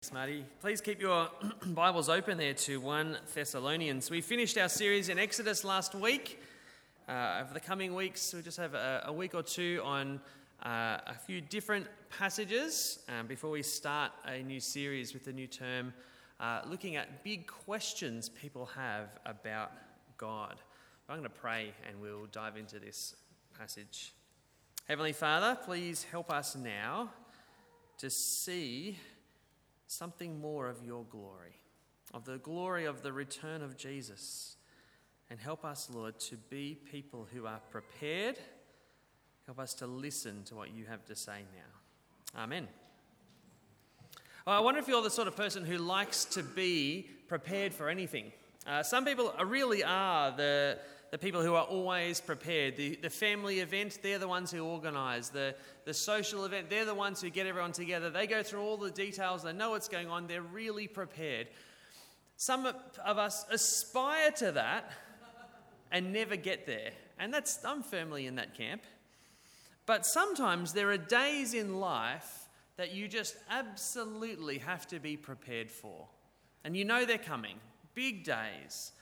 Thanks, Marty. Please keep your Bibles open there to 1 Thessalonians. We finished our series in Exodus last week. Over the coming weeks, we'll just have a week or two on a few different passages before we start a new series with a new term, looking at big questions people have about God. I'm going to pray and we'll dive into this passage. Heavenly Father, please help us now to see something more of your glory, of the glory of the return of Jesus. And help us, Lord, to be people who are prepared. Help us to listen to what you have to say now. Amen. Well, I wonder if you're the sort of person who likes to be prepared for anything. Some people really are the people who are always prepared. The family event, they're the ones who organise. The social event, they're the ones who get everyone together. They go through all the details. They know what's going on. They're really prepared. Some of us aspire to that and never get there. And I'm firmly in that camp. But sometimes there are days in life that you just absolutely have to be prepared for. And you know they're coming. Big days.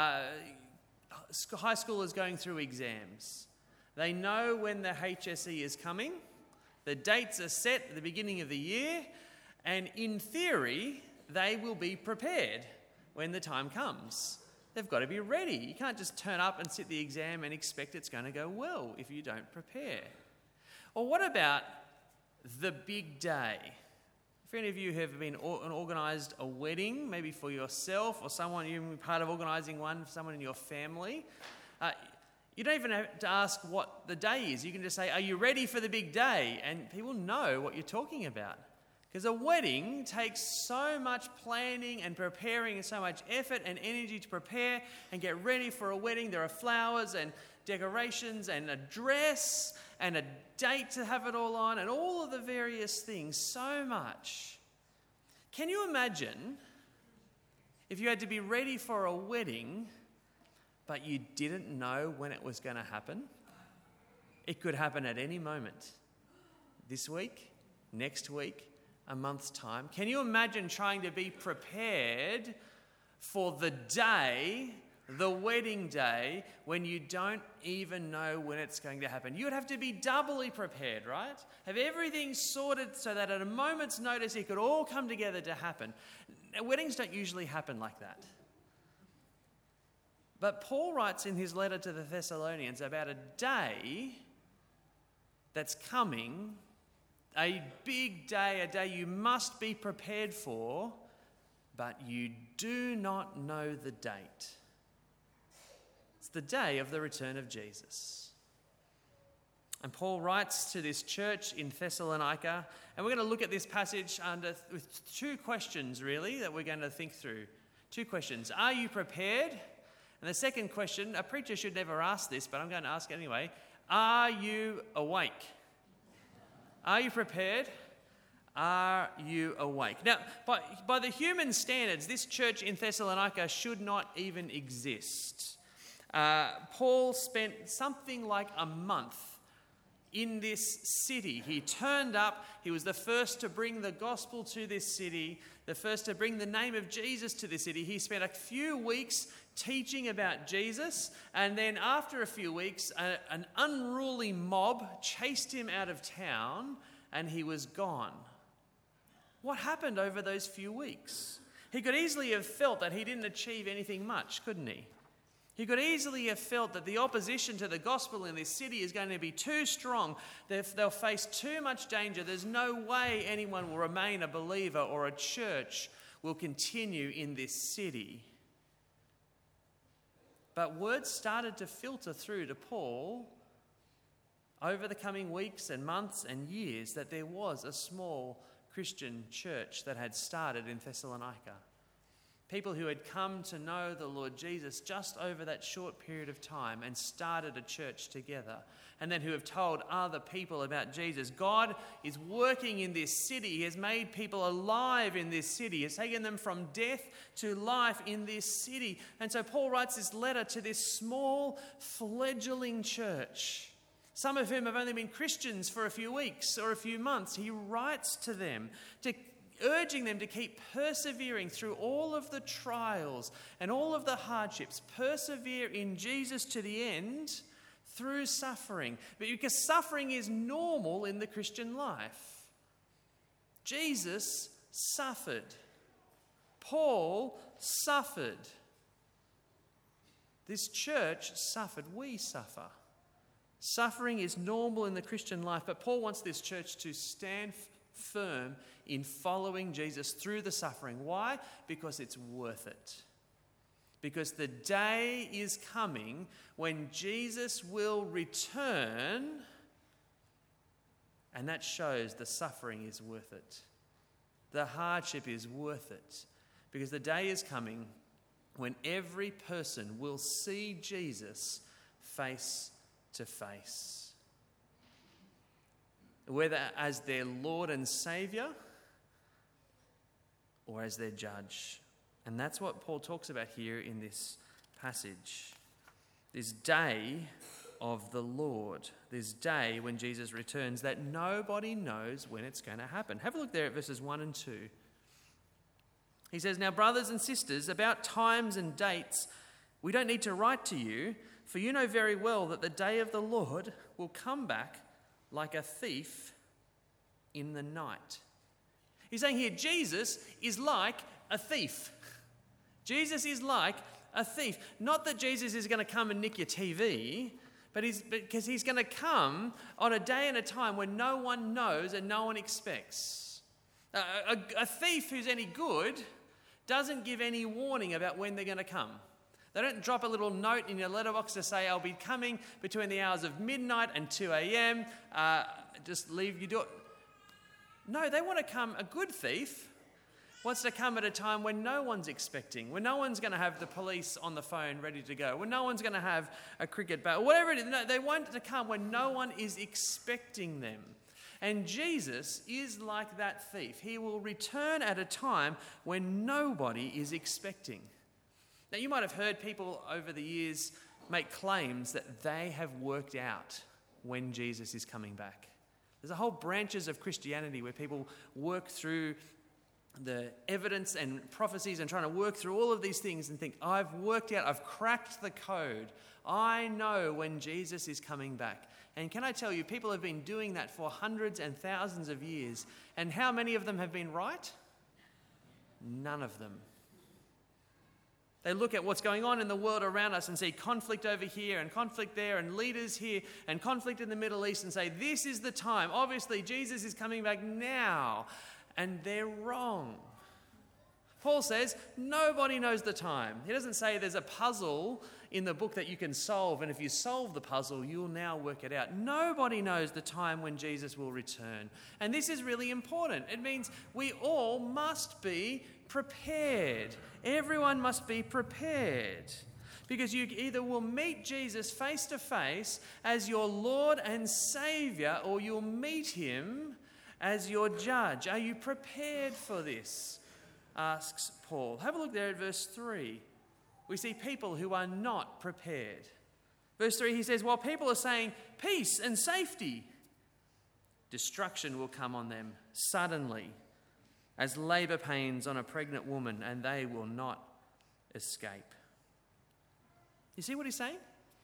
High schoolers going through exams. They know when the HSE is coming. The dates are set at the beginning of the year. And in theory, they will be prepared when the time comes. They've got to be ready. You can't just turn up and sit the exam and expect it's going to go well if you don't prepare. Or what about the big day? If any of you have been organised a wedding, maybe for yourself or someone, you're part of organising one for someone in your family, you don't even have to ask what the day is. You can just say, are you ready for the big day? And people know what you're talking about. Because a wedding takes so much planning and preparing and so much effort and energy to prepare and get ready for a wedding. There are flowers and decorations and a dress and a date to have it all on and all of the various things, so much. Can you imagine if you had to be ready for a wedding but you didn't know when it was going to happen? It could happen at any moment. This week, next week, a month's time. Can you imagine trying to be prepared for the day, the wedding day, when you don't even know when it's going to happen? You would have to be doubly prepared, right? Have everything sorted so that at a moment's notice it could all come together to happen. Now, weddings don't usually happen like that. But Paul writes in his letter to the Thessalonians about a day that's coming, a big day, a day you must be prepared for, but you do not know the date. It's the day of the return of Jesus. And Paul writes to this church in Thessalonica, and we're going to look at this passage with two questions, really, that we're going to think through. Two questions. Are you prepared? And the second question, a preacher should never ask this, but I'm going to ask anyway. Are you awake? Are you prepared? Are you awake? Now, by the human standards, this church in Thessalonica should not even exist. Paul spent something like a month in this city. He turned up. He was the first to bring the gospel to this city, the first to bring the name of Jesus to this city. He spent a few weeks teaching about Jesus, and then after a few weeks, an unruly mob chased him out of town, and he was gone. What happened over those few weeks? He could easily have felt that he didn't achieve anything much, couldn't he? He could easily have felt that the opposition to the gospel in this city is going to be too strong. They'll face too much danger. There's no way anyone will remain a believer or a church will continue in this city. But words started to filter through to Paul over the coming weeks and months and years that there was a small Christian church that had started in Thessalonica. People who had come to know the Lord Jesus just over that short period of time and started a church together, and then who have told other people about Jesus. God is working in this city. He has made people alive in this city. He has taken them from death to life in this city. And so Paul writes this letter to this small fledgling church, some of whom have only been Christians for a few weeks or a few months. He writes to them to urging them to keep persevering through all of the trials and all of the hardships. Persevere in Jesus to the end through suffering. But because suffering is normal in the Christian life. Jesus suffered. Paul suffered. This church suffered. We suffer. Suffering is normal in the Christian life, but Paul wants this church to stand firm in following Jesus through the suffering. Why? Because it's worth it. Because the day is coming when Jesus will return, and that shows the suffering is worth it. The hardship is worth it. Because the day is coming when every person will see Jesus face to face. Whether as their Lord and Saviour or as their judge. And that's what Paul talks about here in this passage. This day of the Lord. This day when Jesus returns that nobody knows when it's going to happen. Have a look there at verses 1 and 2. He says, "Now, brothers and sisters, about times and dates, we don't need to write to you, for you know very well that the day of the Lord will come back like a thief in the night." He's saying here, Jesus is like a thief. Jesus is like a thief. Not that Jesus is going to come and nick your TV, but because he's going to come on a day and a time when no one knows and no one expects. A thief who's any good doesn't give any warning about when they're going to come. They don't drop a little note in your letterbox to say, "I'll be coming between the hours of midnight and 2 a.m. Just leave your door." No, they want to come. A good thief wants to come at a time when no one's expecting, when no one's going to have the police on the phone ready to go, when no one's going to have a cricket bat, whatever it is. No, they want to come when no one is expecting them. And Jesus is like that thief. He will return at a time when nobody is expecting. Now, you might have heard people over the years make claims that they have worked out when Jesus is coming back. There's a whole branches of Christianity where people work through the evidence and prophecies and trying to work through all of these things and think, "I've worked out, I've cracked the code. I know when Jesus is coming back." And can I tell you, people have been doing that for hundreds and thousands of years. And how many of them have been right? None of them. They look at what's going on in the world around us and see conflict over here and conflict there and leaders here and conflict in the Middle East and say, "This is the time. Obviously, Jesus is coming back now." And they're wrong. Paul says nobody knows the time. He doesn't say there's a puzzle in the book that you can solve, and if you solve the puzzle, you'll now work it out. Nobody knows the time when Jesus will return. And this is really important. It means we all must be prepared. Everyone must be prepared. Because you either will meet Jesus face to face as your Lord and Saviour, or you'll meet him as your judge. Are you prepared for this? Asks Paul. Have a look there at verse 3. We see people who are not prepared. Verse 3, he says, "While people are saying peace and safety, destruction will come on them suddenly as labour pains on a pregnant woman, and they will not escape." You see what he's saying?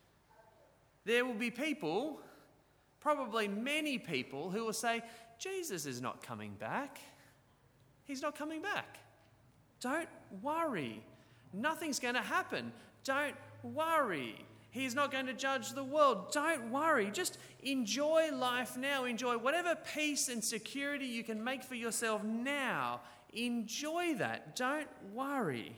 There will be people, probably many people, who will say, "Jesus is not coming back. He's not coming back. Don't worry. Nothing's going to happen. Don't worry. He's not going to judge the world. Don't worry. Just enjoy life now. Enjoy whatever peace and security you can make for yourself now. Enjoy that. Don't worry."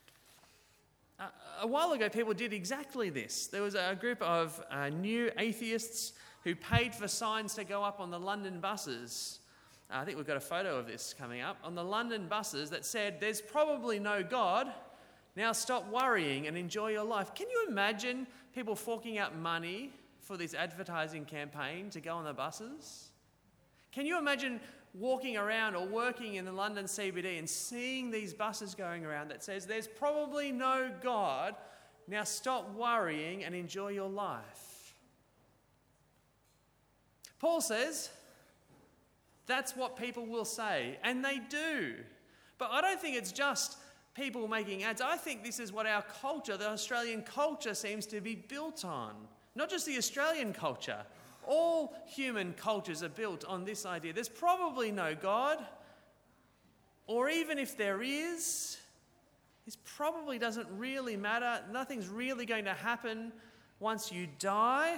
A while ago, people did exactly this. There was a group of new atheists who paid for signs to go up on the London buses. I think we've got a photo of this coming up. On the London buses that said, "There's probably no God. Now stop worrying and enjoy your life." Can you imagine people forking out money for this advertising campaign to go on the buses? Can you imagine walking around or working in the London CBD and seeing these buses going around that says, "There's probably no God. Now stop worrying and enjoy your life"? Paul says, That's what people will say, and they do. But I don't think it's just people making ads. I think this is what our culture, the Australian culture, seems to be built on. Not just the Australian culture. All human cultures are built on this idea. There's probably no God, or even if there is, this probably doesn't really matter. Nothing's really going to happen once you die.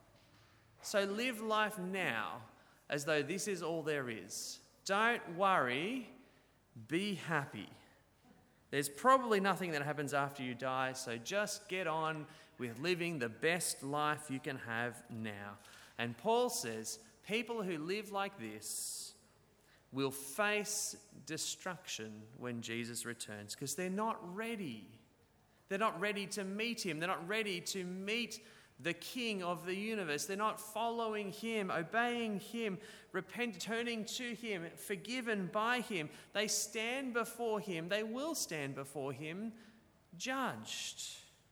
So live life now as though this is all there is. Don't worry, be happy. There's probably nothing that happens after you die, so just get on with living the best life you can have now. And Paul says people who live like this will face destruction when Jesus returns because they're not ready. They're not ready to meet him. They're not ready to meet the King of the universe. They're not following him, obeying him, turning to him, forgiven by him. They stand before him. They will stand before him, judged.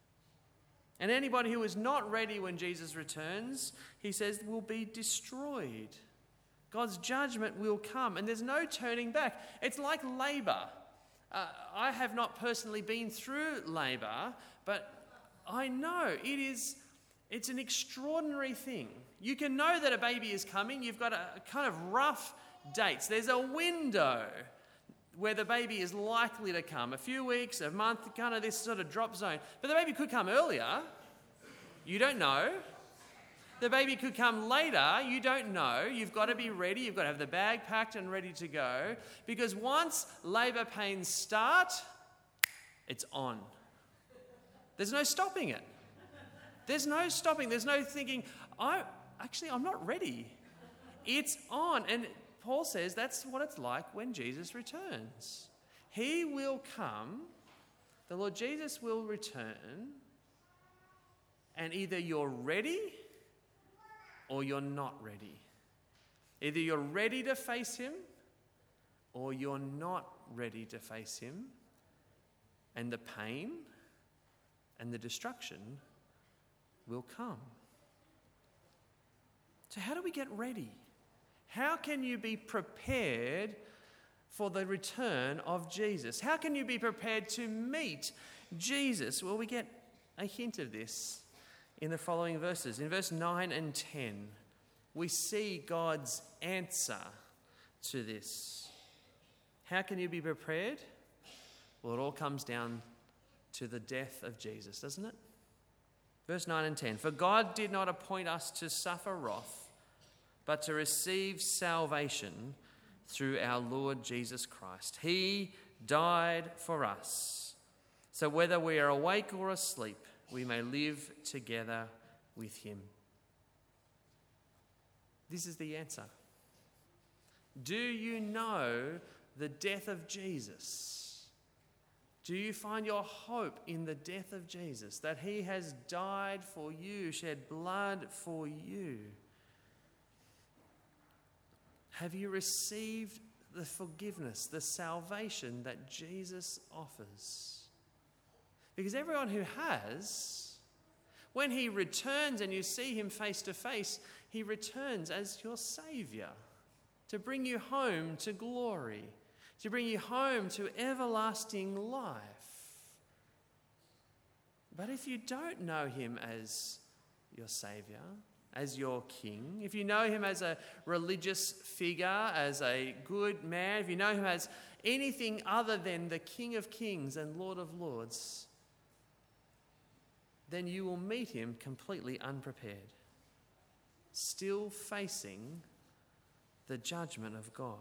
And anybody who is not ready when Jesus returns, he says, will be destroyed. God's judgment will come, and there's no turning back. It's like labour. I have not personally been through labour, but I know it's an extraordinary thing. You can know that a baby is coming. You've got a kind of rough dates. There's a window where the baby is likely to come. A few weeks, a month, kind of this sort of drop zone. But the baby could come earlier. You don't know. The baby could come later. You don't know. You've got to be ready. You've got to have the bag packed and ready to go. Because once labour pains start, it's on. There's no stopping it. There's no stopping. There's no thinking, I'm not ready. It's on. And Paul says that's what it's like when Jesus returns. He will come, the Lord Jesus will return, and either you're ready or you're not ready. Either you're ready to face him or you're not ready to face him, and the pain and the destruction will come. So how do we get ready? How can you be prepared for the return of Jesus? How can you be prepared to meet Jesus? Well, we get a hint of this in the following verses. In verse 9 and 10, we see God's answer to this. How can you be prepared? Well, it all comes down to the death of Jesus, doesn't it? Verse 9 and 10, for God did not appoint us to suffer wrath, but to receive salvation through our Lord Jesus Christ. He died for us, so whether we are awake or asleep, we may live together with him. This is the answer. Do you know the death of Jesus? Do you find your hope in the death of Jesus, that he has died for you, shed blood for you? Have you received the forgiveness, the salvation that Jesus offers? Because everyone who has, when he returns and you see him face to face, he returns as your Saviour to bring you home to glory, to bring you home to everlasting life. But if you don't know him as your Saviour, as your King, if you know him as a religious figure, as a good man, if you know him as anything other than the King of Kings and Lord of Lords, then you will meet him completely unprepared, still facing the judgment of God.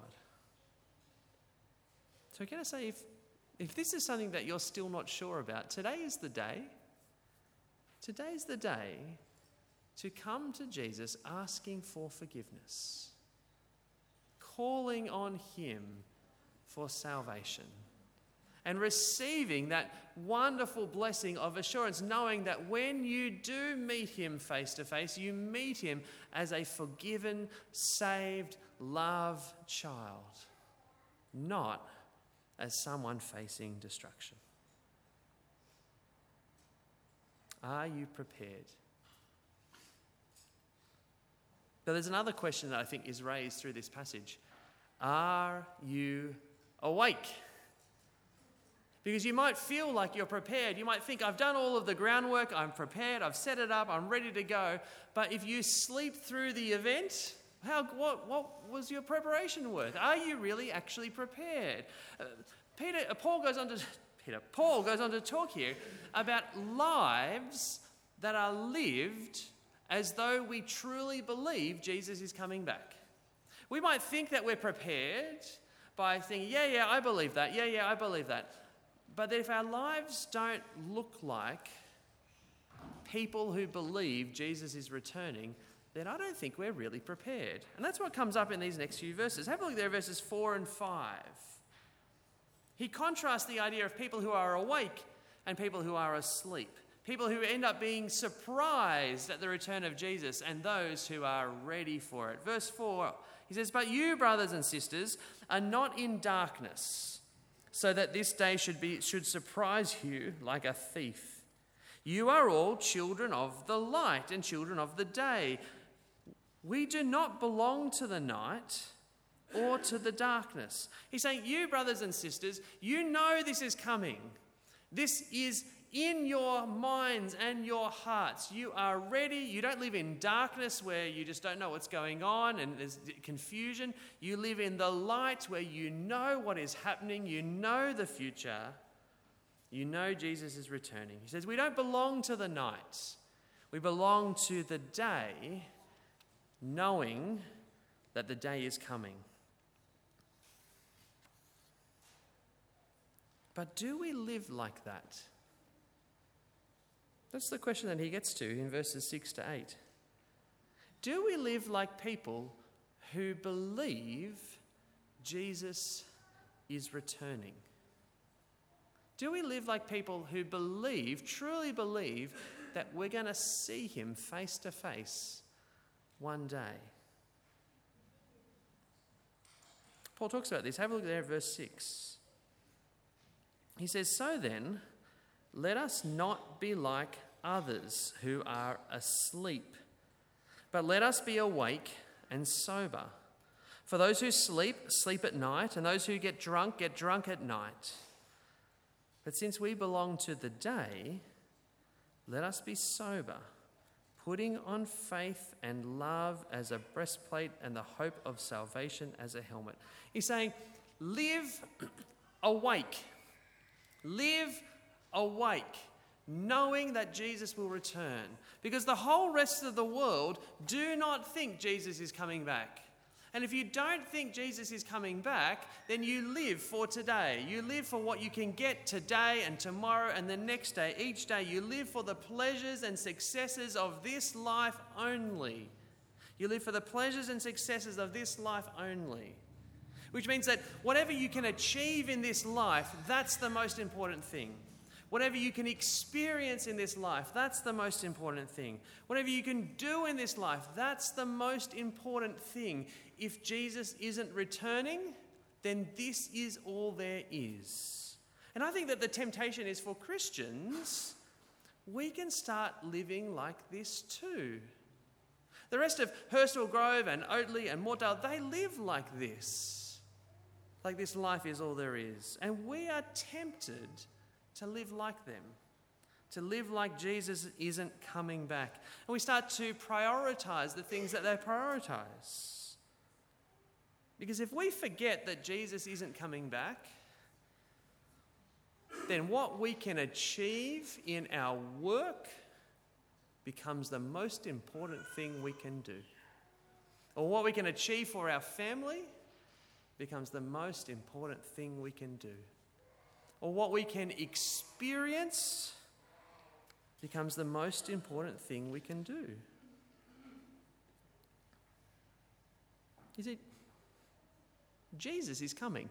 So can I say, if this is something that you're still not sure about, today is the day. Today is the day to come to Jesus asking for forgiveness, calling on him for salvation, and receiving that wonderful blessing of assurance, knowing that when you do meet him face to face, you meet him as a forgiven, saved, loved child, not as someone facing destruction. Are you prepared? But there's another question that I think is raised through this passage. Are you awake? Because you might feel like you're prepared. You might think, I've done all of the groundwork, I'm prepared, I've set it up, I'm ready to go. But if you sleep through the event, what was your preparation worth? Are you really actually prepared? Paul goes on to talk here about lives that are lived as though we truly believe Jesus is coming back. We might think that we're prepared by thinking, yeah, I believe that. Yeah, I believe that. But if our lives don't look like people who believe Jesus is returning, then I don't think we're really prepared. And that's what comes up in these next few verses. Have a look there, verses 4 and 5. He contrasts the idea of people who are awake and people who are asleep. People who end up being surprised at the return of Jesus and those who are ready for it. Verse 4, he says, "But you, brothers and sisters, are not in darkness, so that this day should surprise you like a thief. You are all children of the light and children of the day. We do not belong to the night or to the darkness." He's saying, you, brothers and sisters, you know this is coming. This is in your minds and your hearts. You are ready. You don't live in darkness where you just don't know what's going on and there's confusion. You live in the light where you know what is happening. You know the future. You know Jesus is returning. He says, we don't belong to the night. We belong to the day, knowing that the day is coming. But do we live like that? That's the question that he gets to in verses 6 to 8. Do we live like people who believe Jesus is returning? Do we live like people who truly believe, that we're going to see him face to face one day? Paul talks about this. Have a look there at verse 6. He says, "So then, let us not be like others who are asleep, but let us be awake and sober. For those who sleep at night, and those who get drunk at night. But since we belong to the day, let us be sober, putting on faith and love as a breastplate and the hope of salvation as a helmet." He's saying, live awake. Live awake, knowing that Jesus will return. Because the whole rest of the world do not think Jesus is coming back. And if you don't think Jesus is coming back, then you live for today. You live for what you can get today and tomorrow and the next day. Each day you live for the pleasures and successes of this life only. You live for the pleasures and successes of this life only. Which means that whatever you can achieve in this life, that's the most important thing. Whatever you can experience in this life, that's the most important thing. Whatever you can do in this life, that's the most important thing. If Jesus isn't returning, then this is all there is. And I think that the temptation is for Christians, we can start living like this too. The rest of Hurstville Grove and Oatley and Mortdale, they live like this. Like this life is all there is. And we are tempted to live like them, to live like Jesus isn't coming back. And we start to prioritise the things that they prioritise. Because if we forget that Jesus isn't coming back, then what we can achieve in our work becomes the most important thing we can do. Or what we can achieve for our family becomes the most important thing we can do. Or what we can experience becomes the most important thing we can do. You see, Jesus is coming.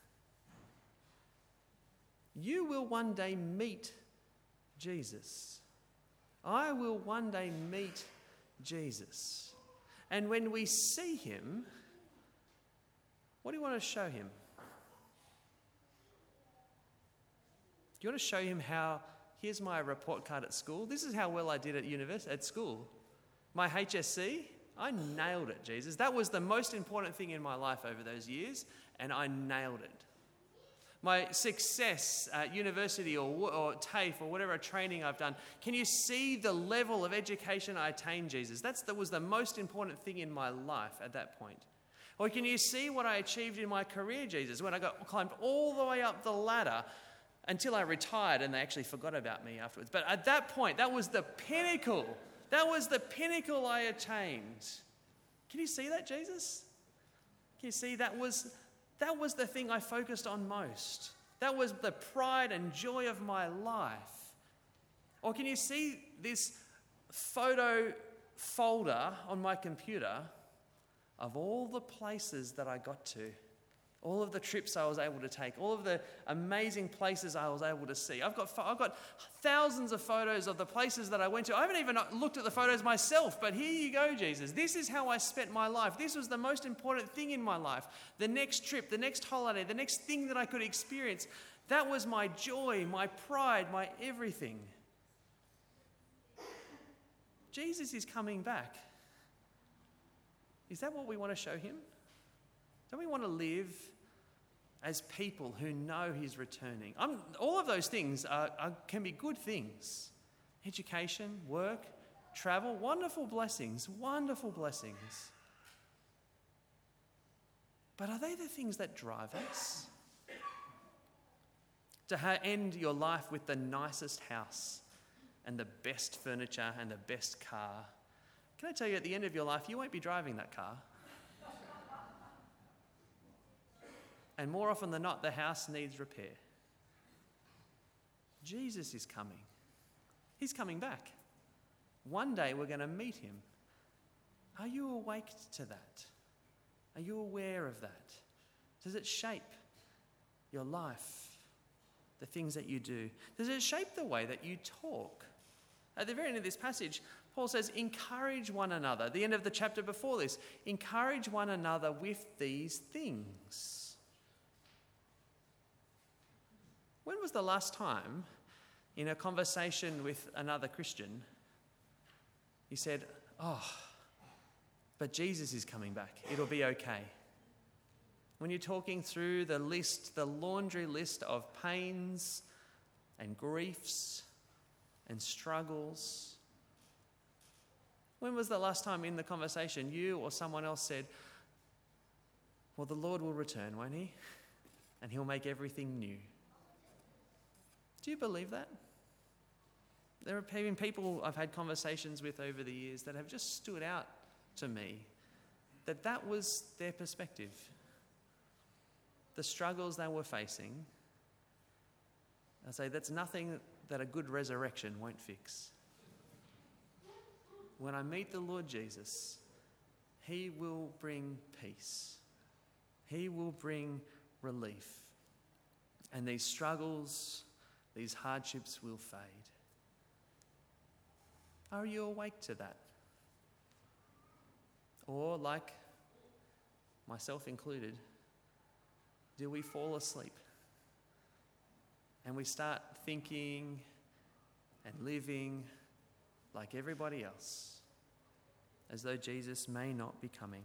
You will one day meet Jesus. I will one day meet Jesus. And when we see him, what do you want to show him? Do you want to show him how, here's my report card at school. This is how well I did at school. My HSC, I nailed it, Jesus. That was the most important thing in my life over those years, and I nailed it. My success at university or TAFE or whatever training I've done, can you see the level of education I attained, Jesus? That was the most important thing in my life at that point. Or can you see what I achieved in my career, Jesus, when I climbed all the way up the ladder until I retired and they actually forgot about me afterwards. But at that point, that was the pinnacle. That was the pinnacle I attained. Can you see that, Jesus? Can you see that was the thing I focused on most? That was the pride and joy of my life. Or can you see this photo folder on my computer of all the places that I got to, all of the trips I was able to take, all of the amazing places I was able to see? I've got thousands of photos of the places that I went to. I haven't even looked at the photos myself, but here you go, Jesus. This is how I spent my life. This was the most important thing in my life. The next trip, the next holiday, the next thing that I could experience, that was my joy, my pride, my everything. Jesus is coming back. Is that what we want to show him? Don't we want to live as people who know he's returning? All of those things can be good things. Education, work, travel, wonderful blessings, wonderful blessings. But are they the things that drive us? To end your life with the nicest house and the best furniture and the best car. Can I tell you, at the end of your life, you won't be driving that car. And more often than not, the house needs repair. Jesus is coming. He's coming back. One day we're going to meet him. Are you awake to that? Are you aware of that? Does it shape your life, the things that you do? Does it shape the way that you talk? At the very end of this passage, Paul says, encourage one another. At the end of the chapter before this, encourage one another with these things. When was the last time in a conversation with another Christian you said, but Jesus is coming back. It'll be okay. When you're talking through the laundry list of pains and griefs and struggles, when was the last time in the conversation you or someone else said, well, the Lord will return, won't he? And he'll make everything new. Do you believe that? There have been people I've had conversations with over the years that have just stood out to me, that was their perspective. The struggles they were facing, I say that's nothing that a good resurrection won't fix. When I meet the Lord Jesus, he will bring peace. He will bring relief. And these struggles, these hardships will fade. Are you awake to that? Or, like myself included, do we fall asleep and we start thinking and living like everybody else, as though Jesus may not be coming?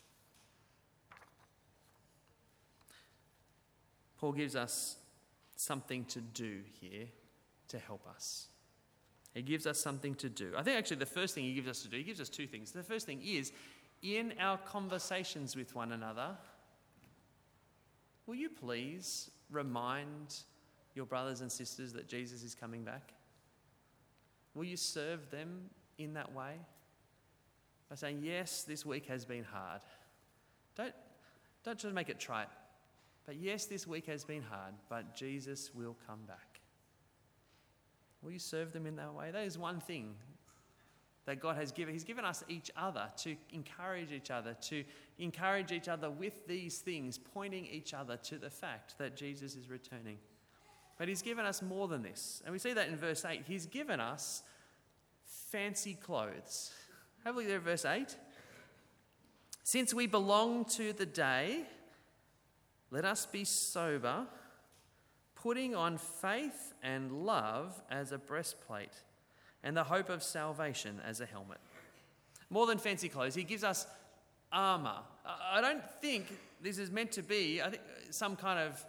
Paul gives us something to do here to help us. He gives us something to do. I think actually the first thing he gives us to do, he gives us two things. The first thing is, in our conversations with one another, will you please remind your brothers and sisters that Jesus is coming back? Will you serve them in that way? By saying, yes, this week has been hard. Don't try to make it trite. But yes, this week has been hard, but Jesus will come back. Will you serve them in that way? That is one thing that God has given. He's given us each other to encourage each other with these things, pointing each other to the fact that Jesus is returning. But he's given us more than this. And we see that in verse 8. He's given us fancy clothes. Have a look there at verse 8. Since we belong to the day, let us be sober, putting on faith and love as a breastplate, and the hope of salvation as a helmet. More than fancy clothes, he gives us armour. I don't think this is meant to be, some kind of,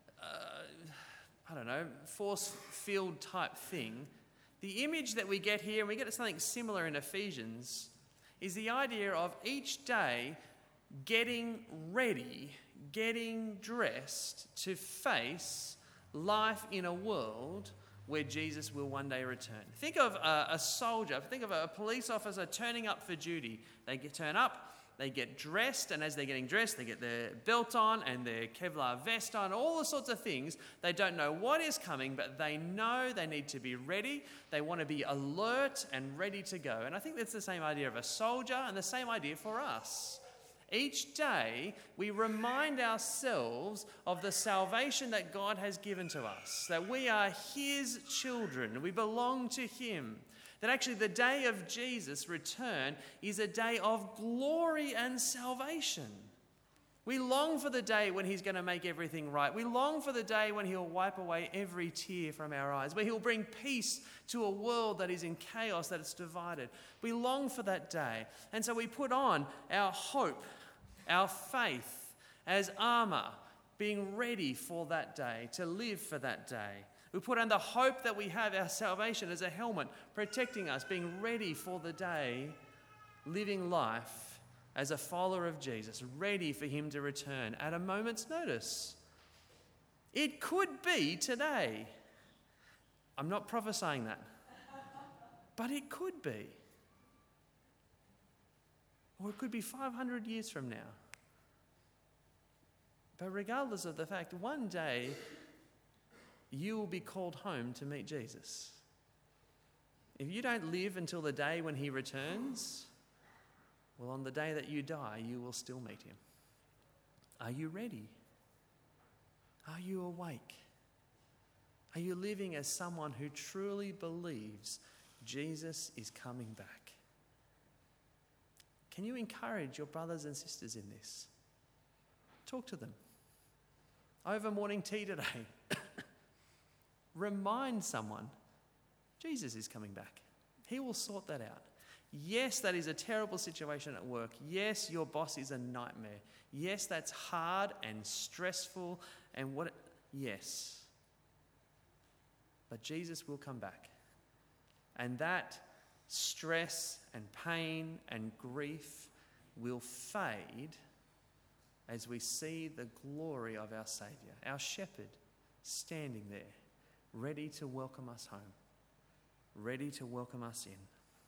force field type thing. The image that we get here, and we get something similar in Ephesians, is the idea of each day getting ready, getting dressed to face life in a world where Jesus will one day return. Think of a soldier, think of a police officer turning up for duty. They turn up, they get dressed, and as they're getting dressed, they get their belt on and their Kevlar vest on, all the sorts of things. They don't know what is coming, but they know they need to be ready. They want to be alert and ready to go. And I think that's the same idea of a soldier and the same idea for us. Each day, we remind ourselves of the salvation that God has given to us, that we are his children, we belong to him, that actually the day of Jesus' return is a day of glory and salvation. We long for the day when he's going to make everything right. We long for the day when he'll wipe away every tear from our eyes, where he'll bring peace to a world that is in chaos, that is divided. We long for that day. And so we put on our hope, our faith as armour, being ready for that day, to live for that day. We put on the hope that we have, our salvation, as a helmet, protecting us, being ready for the day, living life as a follower of Jesus, ready for him to return at a moment's notice. It could be today. I'm not prophesying that, but it could be. Or it could be 500 years from now. But regardless of the fact, one day you will be called home to meet Jesus. If you don't live until the day when he returns, well, on the day that you die, you will still meet him. Are you ready? Are you awake? Are you living as someone who truly believes Jesus is coming back? Can you encourage your brothers and sisters in this? Talk to them. Over morning tea today, remind someone, Jesus is coming back. He will sort that out. Yes, that is a terrible situation at work. Yes, your boss is a nightmare. Yes, that's hard and stressful and yes. But Jesus will come back. And that stress and pain and grief will fade as we see the glory of our Saviour, our shepherd, standing there, ready to welcome us home, ready to welcome us in.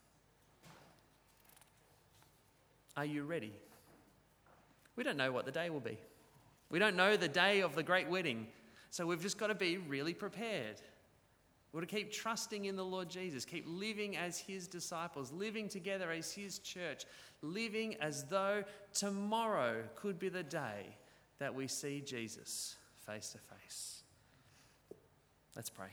Are you ready? We don't know what the day will be. We don't know the day of the great wedding, so we've just got to be really prepared. We've got to keep trusting in the Lord Jesus, keep living as his disciples, living together as his church, living as though tomorrow could be the day that we see Jesus face to face. Let's pray.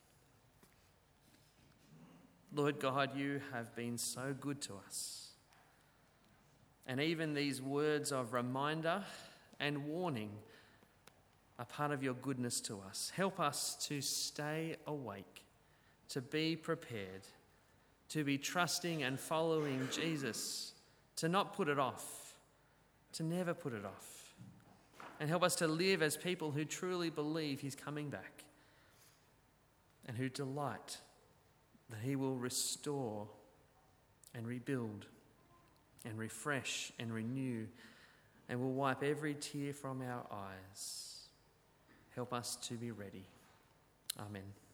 Lord God, you have been so good to us. And even these words of reminder and warning are part of your goodness to us. Help us to stay awake, to be prepared, to be trusting and following Jesus, to not put it off, to never put it off. And help us to live as people who truly believe he's coming back and who delight that he will restore and rebuild and refresh and renew and will wipe every tear from our eyes. Help us to be ready. Amen.